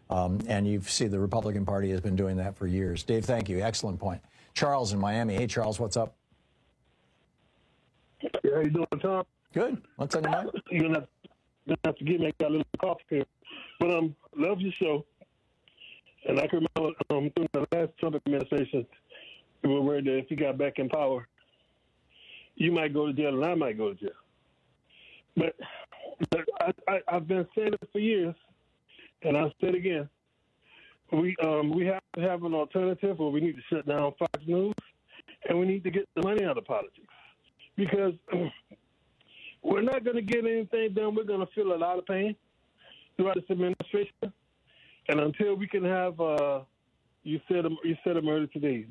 And you see the Republican Party has been doing that for years. Dave, thank you. Excellent point. Charles in Miami. Hey, Charles, what's up? Yeah, how you doing, Tom? Good. What's on your mind? You're going to have to give me a little cough here. But love your show. And I can remember during the last Trump administration, we were worried that if he got back in power, you might go to jail and I might go to jail. But I've been saying it for years, and I'll say it again. We have to have an alternative, or we need to shut down Fox News, and we need to get the money out of politics. Because we're not going to get anything done. We're going to feel a lot of pain throughout this administration. And until we can have, you said it earlier today,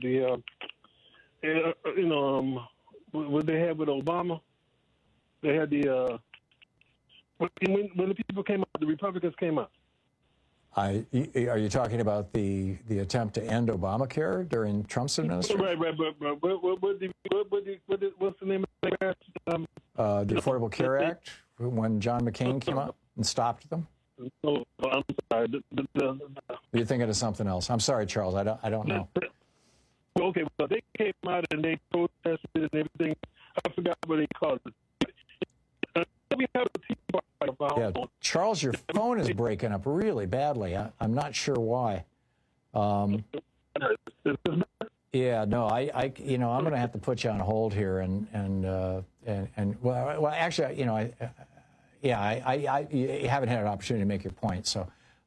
what they had with Obama, they had when the people came out, the Republicans came out. Are you talking about the attempt to end Obamacare during Trump's administration? Right. But what's the name of that? The Affordable Care Act, when John McCain came out and stopped them? Oh, I'm sorry. You're thinking of something else. I'm sorry, Charles. I don't know. Okay, well, they came out and they protested and everything. I forgot what they called it. We have a Tea Party about. Yeah, Charles, your phone is breaking up really badly. I'm not sure why. Yeah, no, I'm going to have to put you on hold here, and well, actually, you haven't had an opportunity to make your point. So,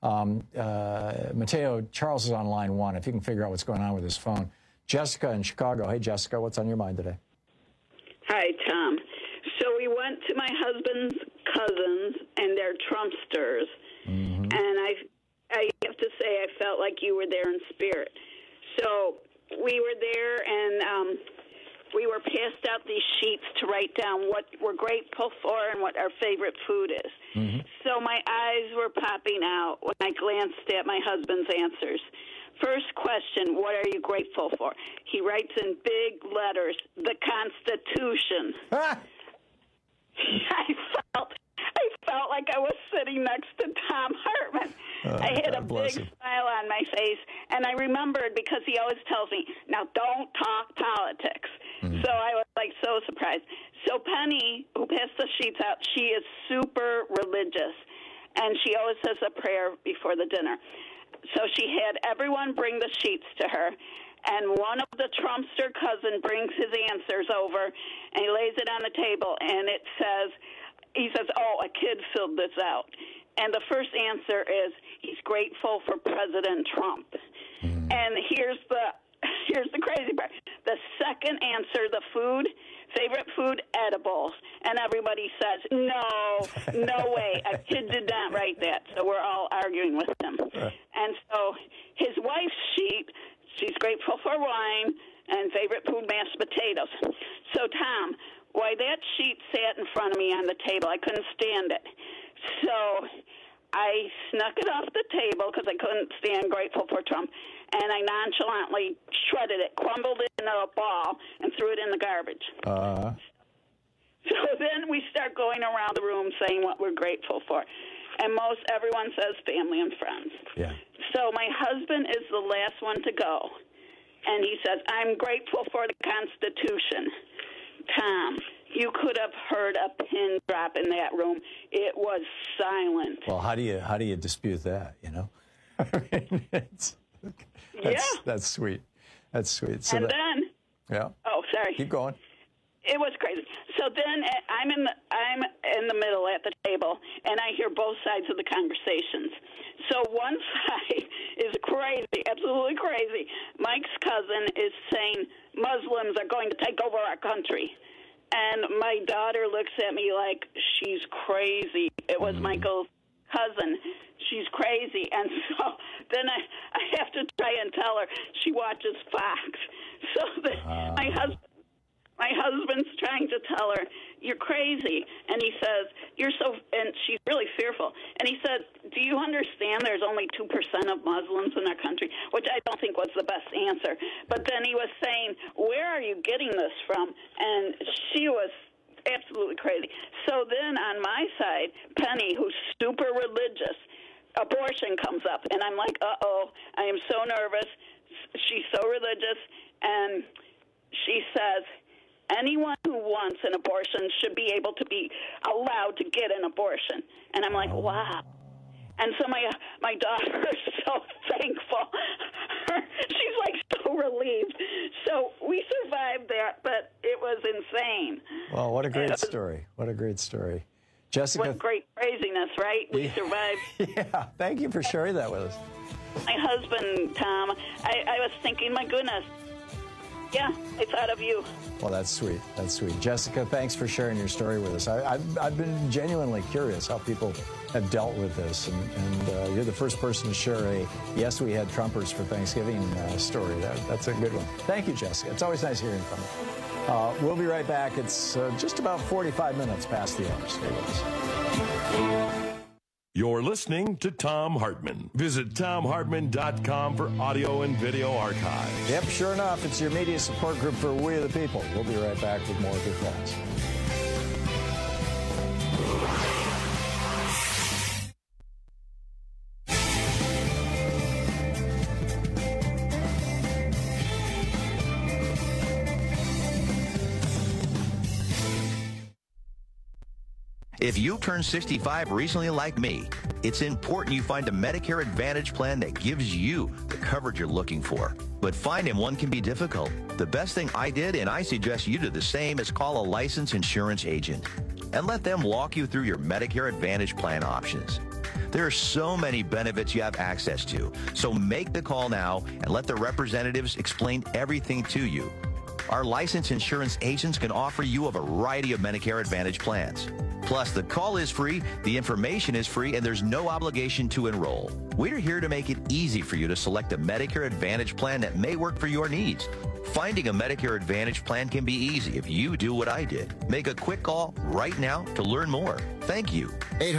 Mateo, Charles is on line one. If you can figure out what's going on with his phone. Jessica in Chicago. Hey, Jessica, what's on your mind today? Hi, Tom. So we went to my husband's cousins, and they're Trumpsters. Mm-hmm. And I have to say, I felt like you were there in spirit. So we were there, and we were passed out these sheets to write down what we're grateful for and what our favorite food is. Mm-hmm. So my eyes were popping out when I glanced at my husband's answers. First question, what are you grateful for? He writes in big letters, the Constitution. I felt like I was sitting next to Thom Hartmann. I had a big smile on my face, and I remembered because he always tells me, now don't talk politics. Mm-hmm. So I was like so surprised. So Penny, who passed the sheets out, she is super religious, and she always says a prayer before the dinner. So she had everyone bring the sheets to her, and one of the Trumpster cousin brings his answers over, and he lays it on the table, and he says, oh, a kid filled this out. And the first answer is he's grateful for President Trump. Mm. And here's the crazy part. The second answer, the food, favorite food, edibles. And everybody says, no way. A kid did not write that. So we're all arguing with him. And so his wife's sheet, she's grateful for wine and favorite food, mashed potatoes. So, Tom, why that sheet sat in front of me on the table, I couldn't stand it. So I snuck it off the table because I couldn't stand grateful for Trump, and I nonchalantly shredded it, crumbled it into a ball, and threw it in the garbage. So then we start going around the room saying what we're grateful for. And most everyone says family and friends. Yeah. So my husband is the last one to go. And he says, I'm grateful for the Constitution. Tom, you could have heard a pin drop in that room. It was silent. Well, how do you dispute that, you know? I mean, that's sweet. That's sweet. So then, yeah. Oh, sorry. Keep going. It was crazy. So then I'm in the middle at the table, and I hear both sides of the conversations. So one side is crazy, absolutely crazy. Mike's cousin is saying Muslims are going to take over our country. And my daughter looks at me like she's crazy. It was Michael's cousin. She's crazy. And so then I have to try and tell her she watches Fox. So my husband's trying to tell her, you're crazy. And he says, and she's really fearful. And he says, do you understand there's only 2% of Muslims in our country? Which I don't think was the best answer. But then he was saying, where are you getting this from? And she was absolutely crazy. So then on my side, Penny, who's super religious, abortion comes up, and I'm like, uh-oh, I am so nervous. She's so religious, and she says, anyone who wants an abortion should be able to be allowed to get an abortion. And I'm like, wow. And so my daughter is so thankful. She's like so relieved. So we survived that, but it was insane. Well, what a great story. What a great story. Jessica. What great craziness, right? We survived. Yeah, thank you for sharing that with us. My husband, Tom, I was thinking, my goodness, yeah, I thought of you. Well, that's sweet. That's sweet. Jessica, thanks for sharing your story with us. I've been genuinely curious how people have dealt with this, and you're the first person to share a yes, we had Trumpers for Thanksgiving story. That's a good one. Thank you, Jessica. It's always nice hearing from you. We'll be right back. It's just about 45 minutes past the hour. Stay with us. You're listening to Thom Hartmann. Visit ThomHartmann.com for audio and video archives. Yep, sure enough, it's your media support group for We the People. We'll be right back with more of your calls. If you turned 65 recently like me, it's important you find a Medicare Advantage plan that gives you the coverage you're looking for. But finding one can be difficult. The best thing I did, and I suggest you do the same, is call a licensed insurance agent and let them walk you through your Medicare Advantage plan options. There are so many benefits you have access to, so make the call now and let the representatives explain everything to you. Our licensed insurance agents can offer you a variety of Medicare Advantage plans. Plus, the call is free, the information is free, and there's no obligation to enroll. We're here to make it easy for you to select a Medicare Advantage plan that may work for your needs. Finding a Medicare Advantage plan can be easy if you do what I did. Make a quick call right now to learn more. Thank you.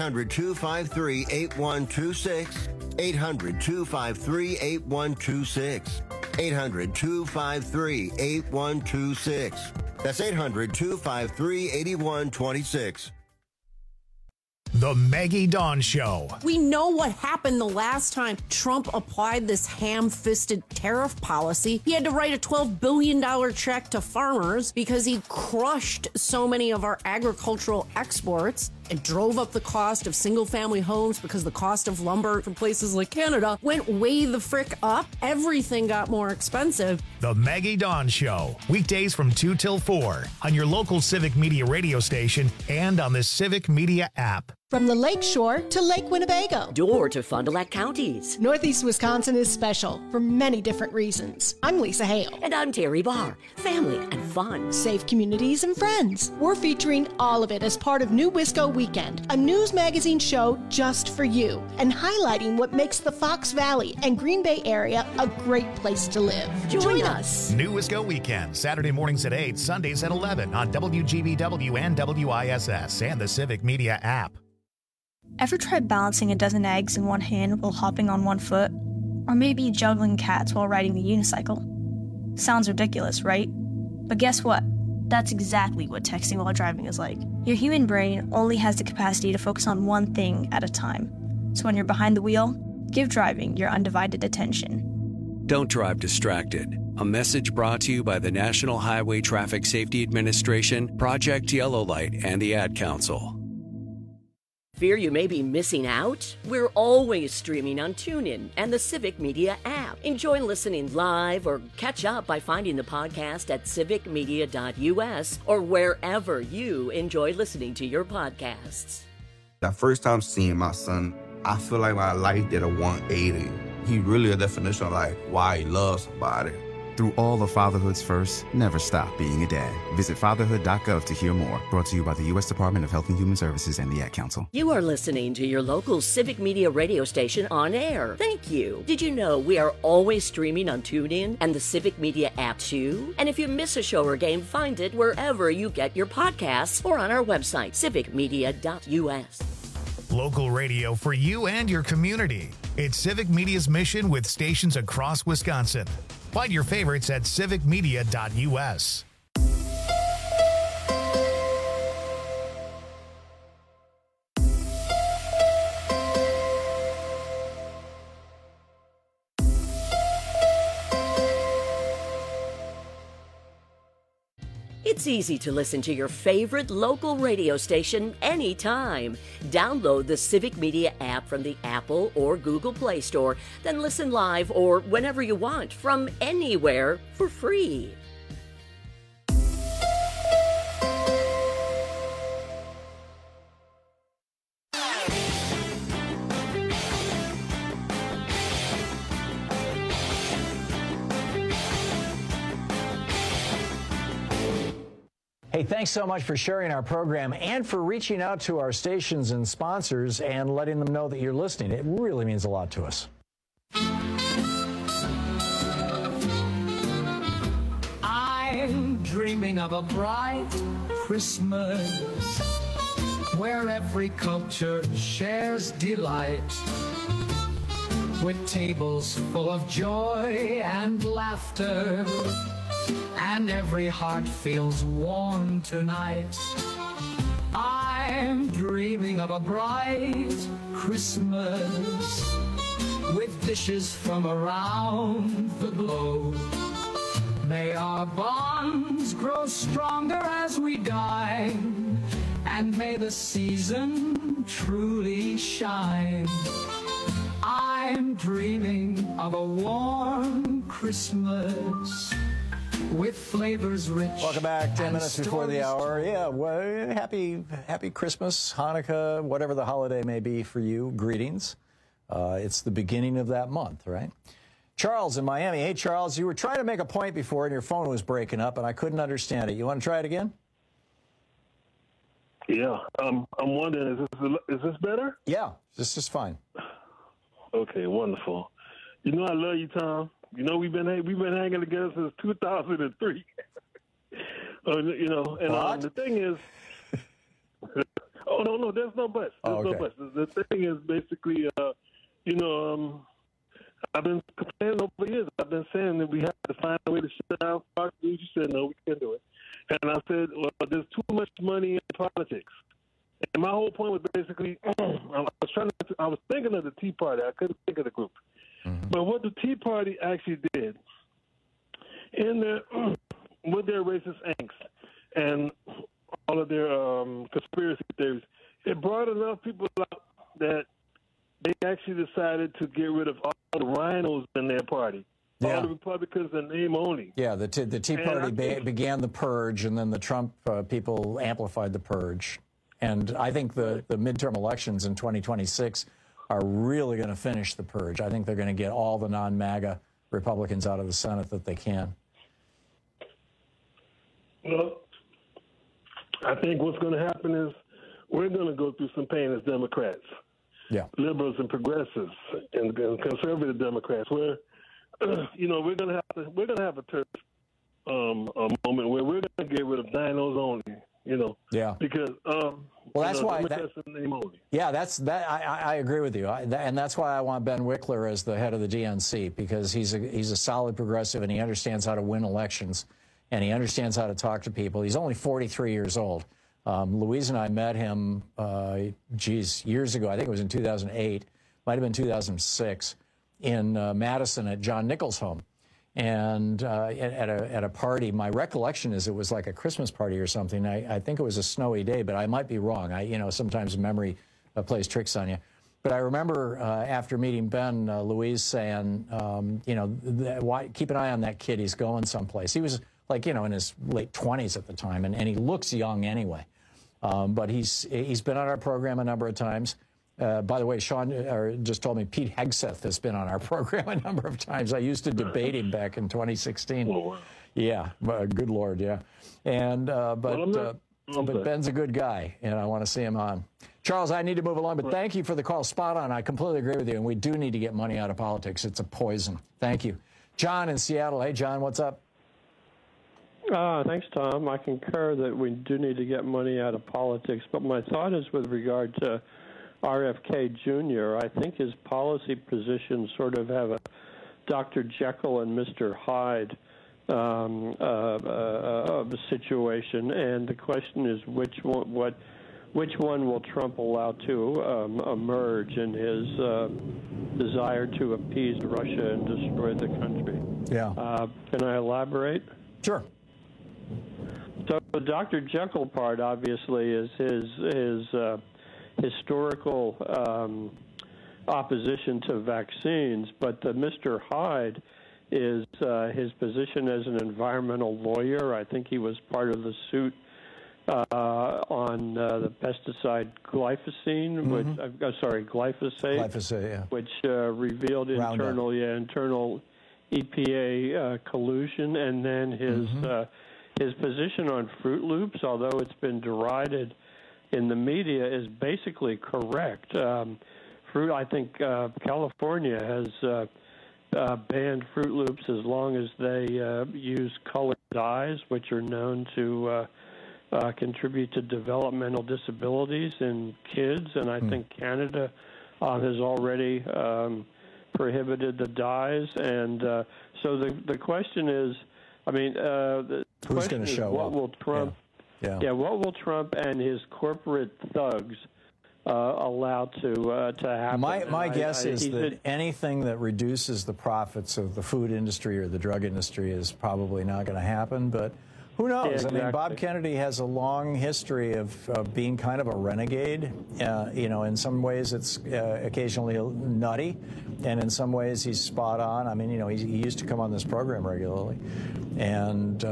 800-253-8126. 800-253-8126. 800-253-8126. That's 800-253-8126. The Maggie Dawn Show. We know what happened the last time Trump applied this ham-fisted tariff policy. He had to write a $12 billion check to farmers because he crushed so many of our agricultural exports and drove up the cost of single-family homes because the cost of lumber from places like Canada went way the frick up. Everything got more expensive. The Maggie Dawn Show. Weekdays from 2 till 4 on your local Civic Media radio station and on the Civic Media app. From the Lake Shore to Lake Winnebago. Door to Fond du Lac counties. Northeast Wisconsin is special for many different reasons. I'm Lisa Hale. And I'm Terry Barr. Family and fun. Safe communities and friends. We're featuring all of it as part of New Wisco Weekend, a news magazine show just for you, and highlighting what makes the Fox Valley and Green Bay area a great place to live. Join us. New Wisco Weekend, Saturday mornings at 8, Sundays at 11 on WGBW and WISS and the Civic Media app. Ever tried balancing a dozen eggs in one hand while hopping on one foot? Or maybe juggling cats while riding the unicycle? Sounds ridiculous, right? But guess what? That's exactly what texting while driving is like. Your human brain only has the capacity to focus on one thing at a time. So when you're behind the wheel, give driving your undivided attention. Don't drive distracted. A message brought to you by the National Highway Traffic Safety Administration, Project Yellow Light, and the Ad Council. Fear you may be missing out? We're always streaming on TuneIn and the Civic Media app. Enjoy listening live or catch up by finding the podcast at civicmedia.us or wherever you enjoy listening to your podcasts. The first time seeing my son, I feel like my life did a 180. He really a definition of like why he loves somebody. Through all of fatherhood's first, never stop being a dad. Visit fatherhood.gov to hear more. Brought to you by the U.S. Department of Health and Human Services and the Ad Council. You are listening to your local Civic Media radio station on air. Thank you. Did you know we are always streaming on TuneIn and the Civic Media app too? And if you miss a show or game, find it wherever you get your podcasts or on our website, civicmedia.us. Local radio for you and your community. It's Civic Media's mission with stations across Wisconsin. Find your favorites at civicmedia.us. It's easy to listen to your favorite local radio station anytime. Download the Civic Media app from the Apple or Google Play Store, then listen live or whenever you want from anywhere for free. Hey, thanks so much for sharing our program and for reaching out to our stations and sponsors and letting them know that you're listening. It really means a lot to us. I'm dreaming of a bright Christmas where every culture shares delight, with tables full of joy and laughter, and every heart feels warm tonight. I'm dreaming of a bright Christmas with dishes from around the globe. May our bonds grow stronger as we dine, and may the season truly shine. I'm dreaming of a warm Christmas with flavors rich. Welcome back. 10 minutes before the hour. Yeah, well, happy Christmas, Hanukkah, whatever the holiday may be for you. Greetings. It's the beginning of that month, right? Charles in Miami. Hey, Charles, you were trying to make a point before and your phone was breaking up and I couldn't understand it. You want to try it again? Yeah. I'm wondering, is this better? Yeah, this is fine. Okay, wonderful. You know I love you, Tom. You know we've been hanging together since 2003. You know, and the thing is, oh no, there's no buts. There's no buts. The thing is basically, you know, I've been complaining over the years. I've been saying that we have to find a way to shut down Fox News. You said no, we can't do it. And I said, well, there's too much money in politics. And my whole point was basically, I was thinking of the Tea Party. I couldn't think of the group. Mm-hmm. But what the Tea Party actually did, with their racist angst and all of their conspiracy theories, it brought enough people out that they actually decided to get rid of all the rhinos in their party. Yeah. All the Republicans in name only. Yeah, the Tea Party began the purge, and then the Trump people amplified the purge. And I think the midterm elections in 2026 are really going to finish the purge. I think they're going to get all the non-MAGA Republicans out of the Senate that they can. Well, I think what's going to happen is we're going to go through some pain as Democrats. Yeah. Liberals and progressives and conservative Democrats. Where, you know, we're going to have a turf moment where we're going to get rid of dinos only. You know, yeah, because well, that's why. I agree with you, and that's why I want Ben Wickler as the head of the DNC, because he's a solid progressive and he understands how to win elections, and he understands how to talk to people. He's only 43 years old. Louise and I met him, years ago. I think it was in 2008, might have been 2006, in Madison at John Nichols' home. And at a party, my recollection is it was like a Christmas party or something. I think it was a snowy day, but I might be wrong. Sometimes memory plays tricks on you. But I remember after meeting Ben, Louise saying, keep an eye on that kid. He's going someplace. He was in his late 20s at the time, and he looks young anyway. But he's been on our program a number of times. By the way, Sean just told me Pete Hegseth has been on our program a number of times. I used to debate him back in 2016. Oh, wow. Yeah, good Lord, yeah. And but Ben's a good guy, and I want to see him on. Charles, I need to move along, but thank you for the call. Spot on. I completely agree with you, and we do need to get money out of politics. It's a poison. Thank you. John in Seattle. Hey, John, what's up? Thanks, Tom. I concur that we do need to get money out of politics, but my thought is with regard to RFK Jr., I think his policy positions sort of have a Dr. Jekyll and Mr. Hyde situation, and the question is which one will Trump allow to emerge in his desire to appease Russia and destroy the country? Yeah. Can I elaborate? Sure. So the Dr. Jekyll part, obviously, is his historical opposition to vaccines, but the Mr. Hyde is his position as an environmental lawyer. I think he was part of the suit on the pesticide glyphosate, which revealed internal EPA collusion, and then his position on Fruit Loops, although it's been derided in the media, is basically correct. I think California has banned Fruit Loops as long as they use colored dyes, which are known to contribute to developmental disabilities in kids, and I think Canada has already prohibited the dyes, and so the question is, who's going to show up? Will Trump? What will Trump and his corporate thugs allow to happen? My guess is that anything that reduces the profits of the food industry or the drug industry is probably not going to happen, but who knows? Yeah, exactly. I mean, Bob Kennedy has a long history of being kind of a renegade. In some ways it's occasionally nutty, and in some ways he's spot on. I mean, he used to come on this program regularly. And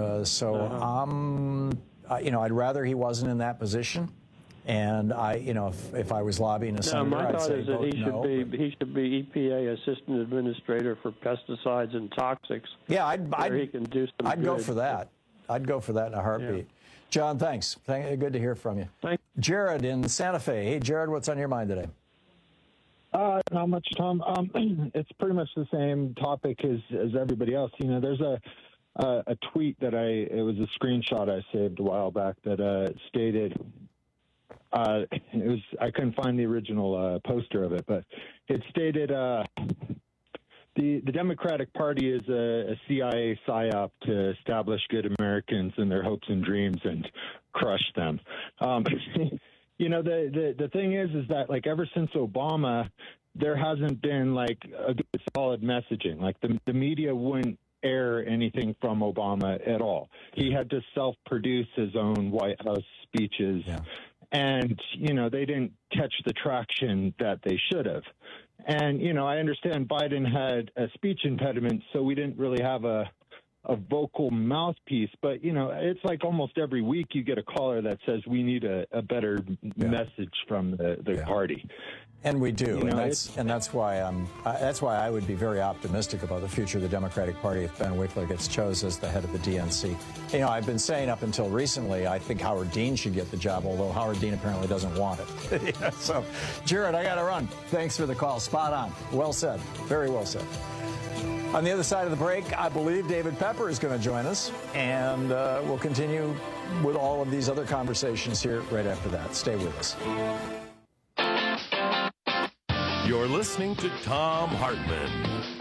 I'd rather he wasn't in that position. And if I was lobbying a senator, my I'd thought say is that he should be EPA Assistant Administrator for Pesticides and Toxics. Yeah, he can do some I'd good. go for that. I'd go for that in a heartbeat. Yeah. John, thanks. Good to hear from you. Thanks. Jared in Santa Fe. Hey, Jared, what's on your mind today? Not much, Tom. It's pretty much the same topic as everybody else. There's a tweet that it was a screenshot I saved a while back that stated, I couldn't find the original poster of it, but it stated, the Democratic Party is a CIA psyop to establish good Americans and their hopes and dreams and crush them. The thing is that ever since Obama, there hasn't been a good solid messaging. The media wouldn't air anything from Obama at all. He had to self-produce his own White House speeches. Yeah. And, they didn't catch the traction that they should have. And, I understand Biden had a speech impediment, so we didn't really have a vocal mouthpiece. But, it's like almost every week you get a caller that says we need a better message from the party. And we do, that's why I would be very optimistic about the future of the Democratic Party if Ben Wickler gets chosen as the head of the DNC. I've been saying up until recently, I think Howard Dean should get the job, although Howard Dean apparently doesn't want it. So, Jared, I got to run. Thanks for the call. Spot on. Well said. Very well said. On the other side of the break, I believe David Pepper is going to join us, and we'll continue with all of these other conversations here right after that. Stay with us. You're listening to Thom Hartmann.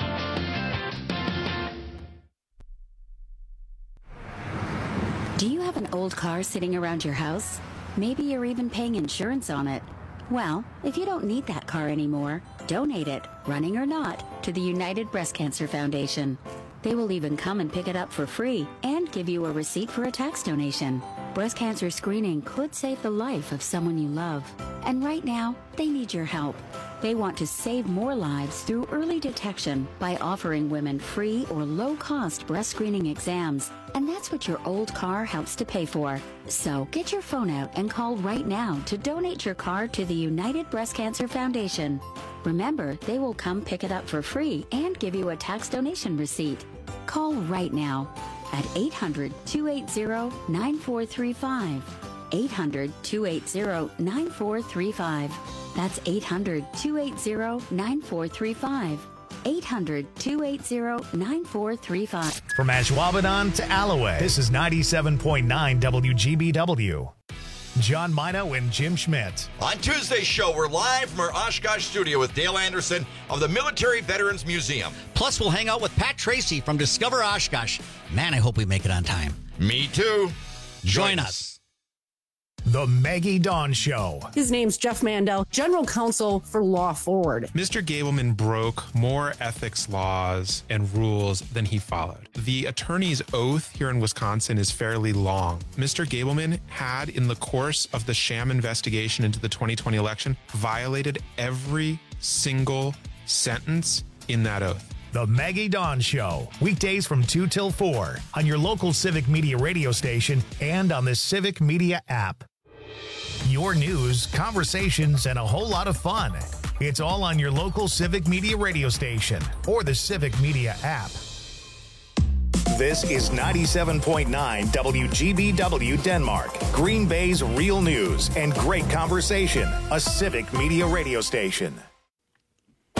Do you have an old car sitting around your house? Maybe you're even paying insurance on it. Well, if you don't need that car anymore, donate it, running or not, to the United Breast Cancer Foundation. They will even come and pick it up for free and give you a receipt for a tax donation. Breast cancer screening could save the life of someone you love. And right now, they need your help. They want to save more lives through early detection by offering women free or low-cost breast screening exams. And that's what your old car helps to pay for. So get your phone out and call right now to donate your car to the United Breast Cancer Foundation. Remember, they will come pick it up for free and give you a tax donation receipt. Call right now at 800-280-9435. 800-280-9435. That's 800-280-9435. 800-280-9435. From Ashwaubenon to Alloway, this is 97.9 WGBW. John Mino and Jim Schmidt. On Tuesday's show, we're live from our Oshkosh studio with Dale Anderson of the Military Veterans Museum. Plus, we'll hang out with Pat Tracy from Discover Oshkosh. Man, I hope we make it on time. Me too. Join us. The Maggie Dawn Show. His name's Jeff Mandel, General Counsel for Law Forward. Mr. Gableman broke more ethics laws and rules than he followed. The attorney's oath here in Wisconsin is fairly long. Mr. Gableman had, in the course of the sham investigation into the 2020 election, violated every single sentence in that oath. The Maggie Dawn Show, weekdays from 2 till 4 on your local Civic Media radio station and on the Civic Media app. Your news, conversations, and a whole lot of fun. It's all on your local Civic Media radio station or the Civic Media app. This is 97.9 WGBW Denmark, Green Bay's real news and great conversation, a Civic Media radio station.